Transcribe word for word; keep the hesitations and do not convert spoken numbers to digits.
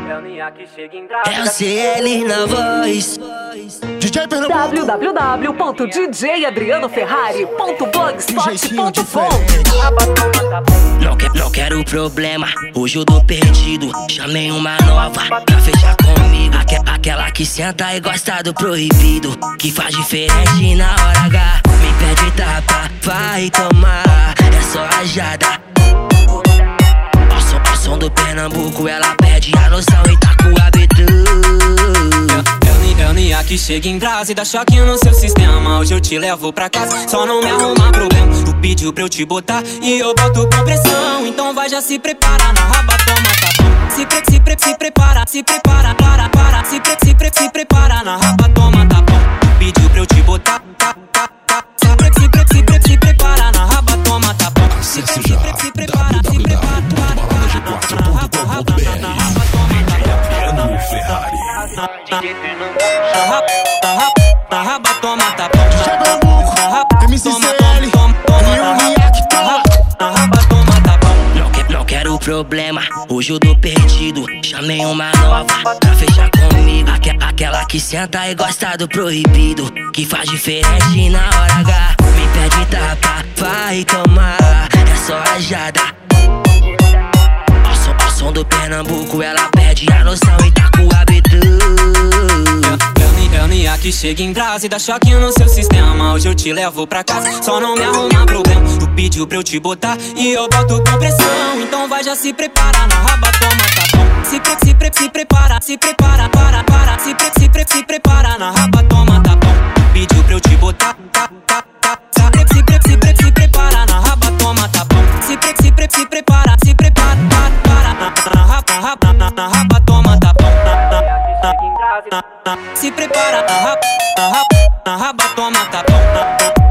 É o C L na voz. D J Pernambuco. w w w ponto d j adriano ferrari ponto blogspot ponto com. Não, que, não quero problema, hoje eu tô perdido. Chamei uma nova pra fechar comigo. Aque, aquela que senta e gosta do proibido, que faz diferente na hora H. Me pede tapa, vai tomar, é só rajada. Ao som, ao som do Pernambuco, ela pede a noção e tá com o hábito. Elnia que chega em brasa e dá choque no seu sistema. Hoje eu te levo pra casa, só não me arruma problema. Tu pediu pra eu te botar e eu boto com pressão. Então vai, já se prepara, na raba toma tapão. Se, pre, se, pre, se prepara, se prepara, para, para. Se, pre, se, pre, se prepara, na raba toma tapão. Tu pediu pra eu te botar, tá, tá, tá. Se, pre, se, pre, se, pre, se prepara, na raba toma tapão. Se, pre, se, pre, se prepara, se prepara, para, para. Na raba, raba, na raba toma tapão. Ferrari. Na raba, na raba, na raba toma tapão. D J Pernambuco, M C C L, Elnia que tá. Na raba toma tapão. Não, que, não quero problema, hoje eu tô perdido. Chamei uma nova pra fechar comigo. Aque, aquela que senta e gosta do proibido, que faz diferente na hora H. Me pede tapa, vai tomar, é só rajada. Ao som, ao som do Pernambuco, ela pede a noção e tá com o hábito. Elnia que chega em brasa e dá choque no seu sistema. Hoje eu te levo pra casa, só não me arruma problema. Tu pediu pra eu te botar e eu boto com pressão. Então vai, já se prepara, na raba toma tapão. Se, pre, se, pre, se prepara, se prepara, para, para. Se, pre, se, pre, se prepara, na raba toma tapão. Tu pediu pra eu te botar, tá, tá, tá. Se, pre, se, pre, se, pre, se prepara, na raba toma tapão. Se, pre, se, pre, se prepara, se prepara, para, para. Na, na raba, na raba, na, na raba toma tapão. Na, na, na, na, na, se prepara, na raba, na raba, na raba toma tapão.